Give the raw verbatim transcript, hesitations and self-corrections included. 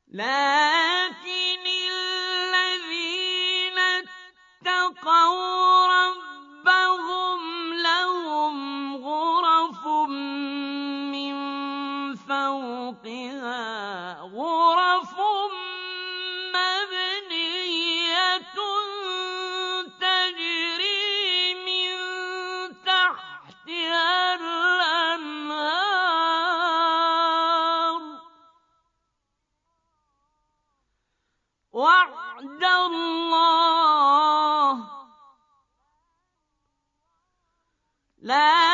لكن الذين اتقوا ربهم لهم غرف من فوقها غرف مبنية تجري من تحتها الأنهار وعد الله لا